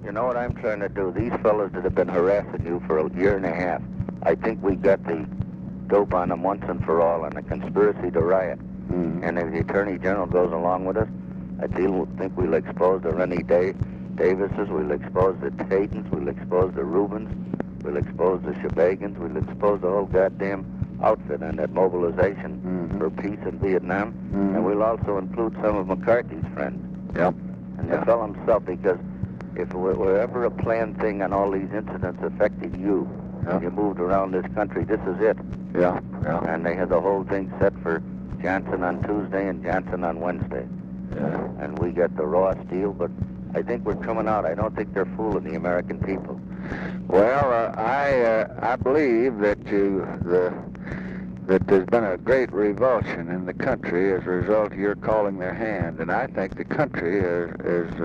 You know what I'm trying to do? These fellas that have been harassing you for a year and a half, I think we got the dope on them once and for all on a conspiracy to riot. And if the Attorney General goes along with us, I think we'll expose the Rennie Davises, we'll expose the Tatons, we'll expose the Rubens, we'll expose the Shebagans, we'll expose the whole goddamn outfit and that mobilization for peace in Vietnam. And we'll also include some of McCarthy's friends. Yep. And the fellow himself, because if it were ever a planned thing on all these incidents affecting you, you moved around this country, this is it. Yeah. And they had the whole thing set for Johnson on Tuesday and Johnson on Wednesday. Yeah. And we got the Ross deal, but I think we're coming out. I don't think they're fooling the American people. Well, I believe that that there's been a great revulsion in the country as a result of your calling their hand, and I think the country is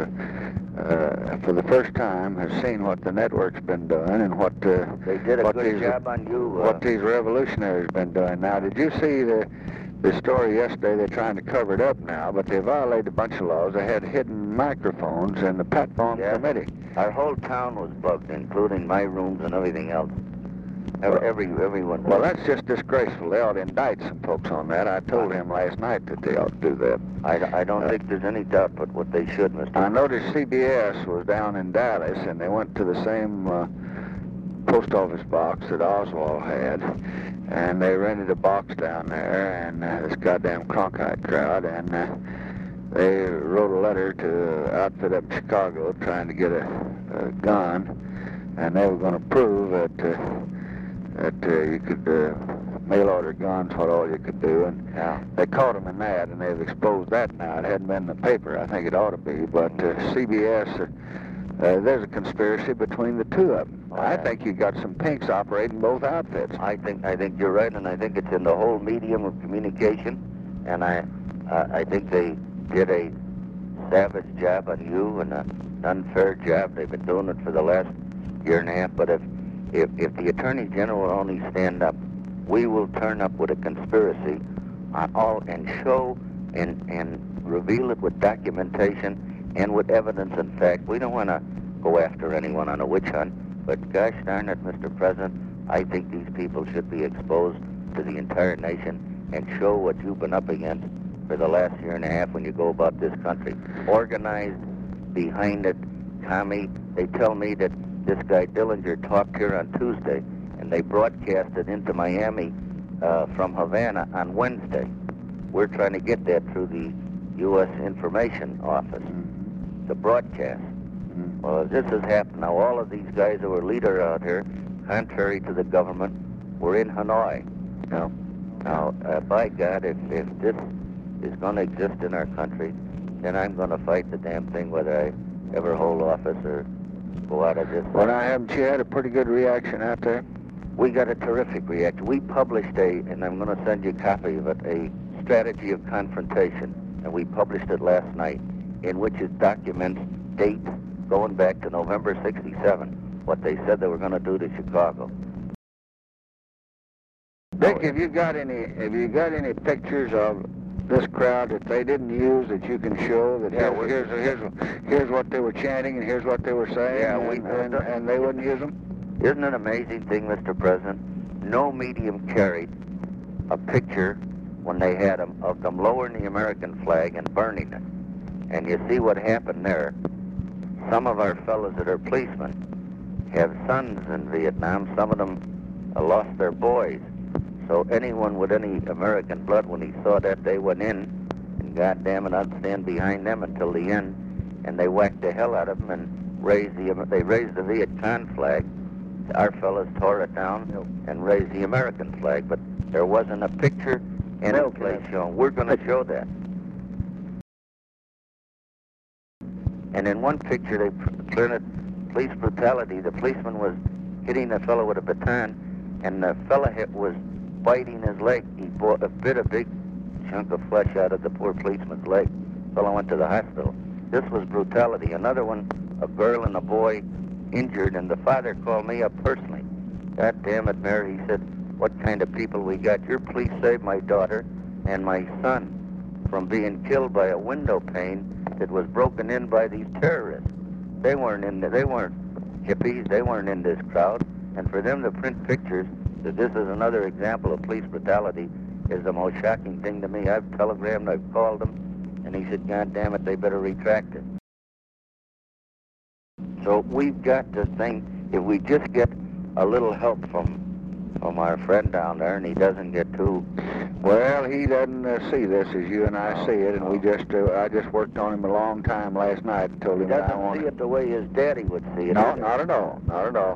for the first time, has seen what the network's been doing and what they did a good job on you. What these revolutionaries been doing. Now, did you see the story yesterday? They're trying to cover it up now, but they violated a bunch of laws. They had hidden microphones in the platform committee. Our whole town was bugged, including my rooms and everything else. Everyone. Well, that's just disgraceful. They ought to indict some folks on that. I told him last night that they ought to do that. I don't think there's any doubt but what they should, Mr. I noticed CBS was down in Dallas, and they went to the same post office box that Oswald had, and they rented a box down there, and this goddamn Cronkite crowd, and they wrote a letter to outfit up in Chicago trying to get a gun, and they were going to prove that you could mail order guns, what all you could do, and they caught them in that, and they've exposed that now. It hadn't been in the paper. I think it ought to be, but CBS, there's a conspiracy between the two of them. I think you got some pinks operating both outfits. I think you're right, and I think it's in the whole medium of communication, and I think they did a savage job on you and an unfair job. They've been doing it for the last year and a half, but if the Attorney General will only stand up, we will turn up with a conspiracy on all and show and reveal it with documentation and with evidence and fact. We don't want to go after anyone on a witch hunt, but gosh darn it, Mr. President, I think these people should be exposed to the entire nation and show what you've been up against for the last year and a half when you go about this country. Organized, behind it, Tommy, they tell me that this guy Dillinger talked here on Tuesday, and they broadcast it into Miami from Havana on Wednesday. We're trying to get that through the U.S. Information Office, the broadcast. Well, this has happened. Now, all of these guys that were leader out here, contrary to the government, were in Hanoi. Now, by God, if this is going to exist in our country, then I'm going to fight the damn thing whether I ever hold office or go out of this. Well, now, haven't you had a pretty good reaction out there? We got a terrific reaction. We published and I'm going to send you a copy of it, a strategy of confrontation, and we published it last night, in which it documents dates going back to November '67, what they said they were going to do to Chicago. Dick, have you got any pictures of this crowd that they didn't use that you can show? That here's what they were chanting and here's what they were saying. Yeah, and they wouldn't use them. Isn't it an amazing thing, Mr. President? No medium carried a picture when they had them of them lowering the American flag and burning it. And you see what happened there. Some of our fellows that are policemen have sons in Vietnam. Some of them lost their boys. So anyone with any American blood, when he saw that, they went in, and goddamn it, I'd stand behind them until the end. And they whacked the hell out of them and raised the Viet Cong flag. Our fellows tore it down and raised the American flag, but there wasn't a picture any place shown. We're going to show that. And in one picture, they presented police brutality. The policeman was hitting a fellow with a baton, and the fellow was biting his leg. He bit a big chunk of flesh out of the poor policeman's leg. The fellow went to the hospital. This was brutality. Another one, a girl and a boy injured, and the father called me up personally. God damn it, Mary, he said, what kind of people we got? Your police saved my daughter and my son from being killed by a window pane that was broken in by these terrorists. They weren't hippies. They weren't in this crowd. And for them to print pictures that this is another example of police brutality is the most shocking thing to me. I've telegrammed, I've called them, and he said, God damn it, they better retract it. So we've got to think, if we just get a little help from our friend down there, and he doesn't get too... Well, he doesn't see this as you and I see it, and I just worked on him a long time last night and told him He that I doesn't wanted... see it the way his daddy would see it. No, either. not at all, not at all.